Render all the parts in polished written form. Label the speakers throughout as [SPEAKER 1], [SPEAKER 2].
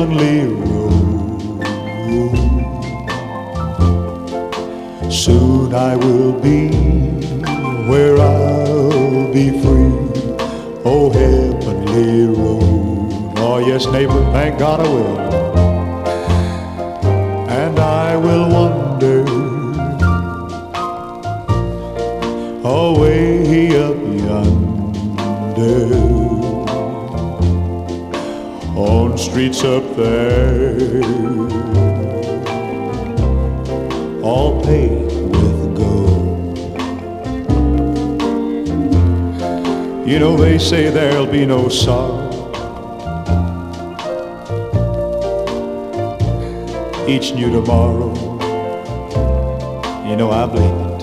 [SPEAKER 1] heavenly road. Soon I will be where I'll be free. Oh, heavenly road. Oh, yes, neighbor, thank God I will. And I will wander away up yonder on streets up there, all paved with gold. You know, they say there'll be no sorrow each new tomorrow. You know, I believe it.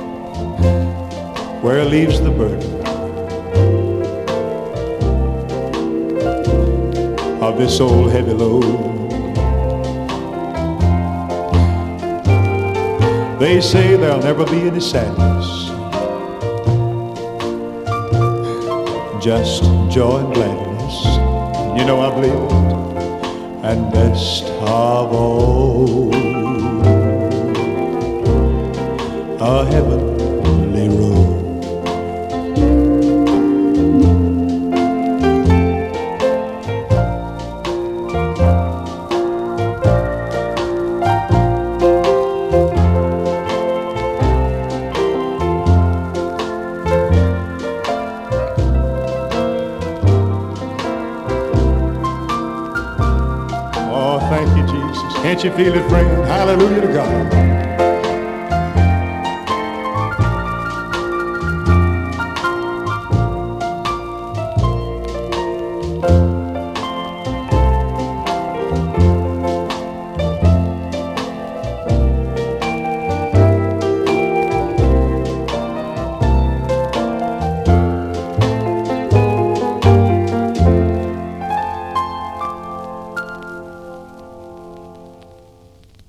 [SPEAKER 1] Where leaves the burden of this old heavy load. They say there'll never be any sadness, just joy and gladness. You know, I believe it. And best of all, a heavenly road. Thank you, Jesus. Can't you feel it, friend? Hallelujah to God.